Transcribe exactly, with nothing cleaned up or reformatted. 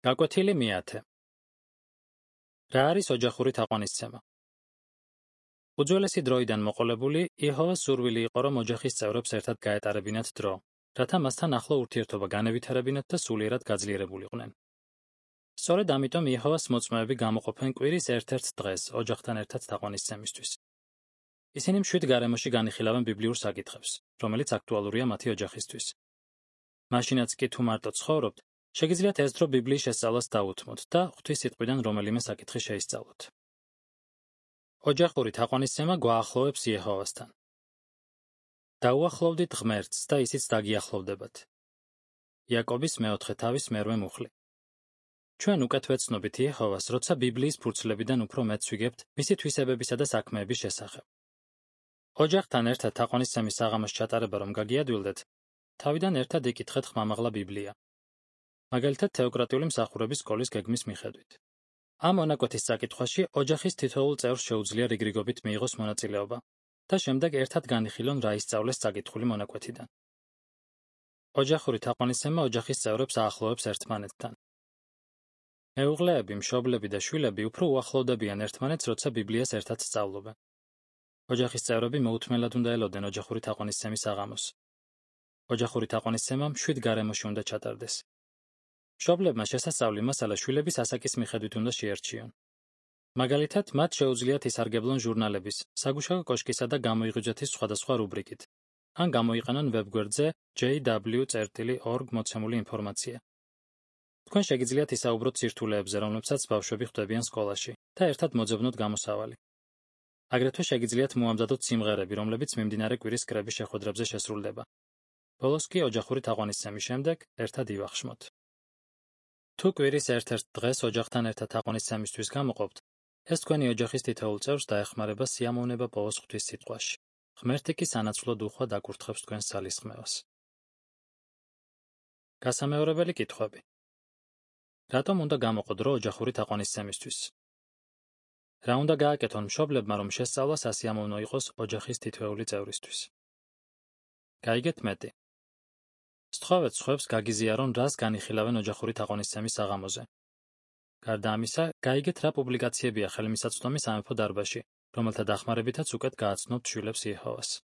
გაკვეთილი მეათე. რა არის ოჯახური თაყვანისცემა? უძველესი დროიდან მოყოლებული, იეჰოვას სურვილი იყო, რომ ოჯახის წევრებს ერთად გაეტარებინათ დრო, რათა მასთან ახლო ურთიერთობა განევითარებინათ და სულიერად გაძლიერებულიყვნენ. სწორედ ამიტომ იეჰოვას მოწმეები გამოყოფენ კვირის ერთ-ერთ დღეს ოჯახთან ერთად თაყვანისცემისთვის. ისინი მშვიდ გარემოში განიხილავენ ბიბლიურ საკითხებს, რომელიც აქტუალურია მათი ოჯახისთვის. მაშინაც კი თუ მარტო ცხოვრობთ, შეგიძლიათ ეს დრო ბიბლიის შესწავლას დაუთმოთ და ღვთის სიტყვიდან რომელიმე საკითხი შეისწავლოთ. ოჯახური თაყვანისცემა გვაახლოვებს იეჰოვასთან. დაუახლოვდით ღმერთს და ისიც დაგიახლოვდებათ. იაკობის მეოთხე თავის მერვე მუხლი. ჩვენ უკეთ ვეცნობით იეჰოვას, როცა ბიბლიის ფურცლებიდან უფრო მეტს ვიგებთ მისი თვისებებისა და საქმეების შესახებ. ოჯახთან ერთად თაყვანისცემის საღამოს ჩატარება რომ გაგიადვილდეთ, თავიდან ერთად იკითხეთ ხმამაღლა ბიბლია. მაგალითად თეოკრატიული მსახურების სკოლის გეგმის მიხედვით. ამ მონაკვეთის საკითხვაში ოჯახის თითოეულ წევრს შეუძლია რიგრიგობით მიიღოს მონაწილეობა და შემდეგ ერთად განიხილონ რა ისწავლეს საკითხული მონაკვეთიდან. ოჯახური თაყვანისცემა ოჯახის წევრებს აახლოვებს ერთმანეთთან. მეუღლეები, მშობლები და შვილები უფრო უახლოვდებიან ერთმანეთს, როცა ბიბლიას ერთად სწავლობენ. ოჯახის წევრები მოუთმენლად უნდა ელოდნენ ოჯახური თაყვანისცემის საღამოს. ოჯახური თაყვანისცემა მშვიდ გარემოში უნდა ჩატარდეს. მშობლებმა შესასწავლი მასალა შვილების ასაკის მიხედვით უნდა შეერჩიონ. მაგალითად, მათ შეუძლიათ ისარგებლონ ჟურნალების, საგუშაგო კოშკისა და გამოიღვიძვეთის სხვადასხვა რუბრიკით, ან გამოიყენონ ვებგვერდზე ჯეი დაბლიუ ორგ მოცემული ინფორმაცია. თქვენ შეგიძლიათ ისაუბროთ სირთულეებზე, რომლებსაც ბავშვები ხვდებიან სკოლაში და ერთად მოძებნოთ გამოსავალი. აგრეთვე შეგიძლიათ მოამზადოთ სიმღერები, რომლებიც მიმდინარე კვირის კრების შეხვედრებზე შესრულდება. ბოლოს კი ოჯახური თაყვანისცემის შემდეგ ერთად ივახშმოთ. თუ კვირის ერთ-ერთ დღეს ოჯახთან ერთად თაყვანისცემისთვის გამოყოფთ, ეს თქვენი ოჯახის თითოეულ წევრს დაეხმარება სიამოვნება პოვოს ღვთის სიტყვაში. ღმერთი კი სანაცვლოდ უხვად აკურთხებს თქვენს ძალისხმევას. გასამეორებელი კითხვები. რატომ უნდა გამოყო დრო ოჯახური თაყვანისცემისთვის? რა უნდა გააკეთონ მშობლებმა, რომ შესწავლა სასიამოვნო იყოს ოჯახის თითოეული წევრისთვის? გაიგეთ მეტი. სთხოვეთ სხვებს გაგიზიარონ, რას განიხილავენ ოჯახური თაყვანისცემის საღამოზე. გარდა ამისა, გაიგეთ რა პუბლიკაციებია ხელმისაწვდომი სამეფო დარბაზში, რომელთა დახმარებითაც უკეთ გააცნობთ შვილებს იეჰოვას.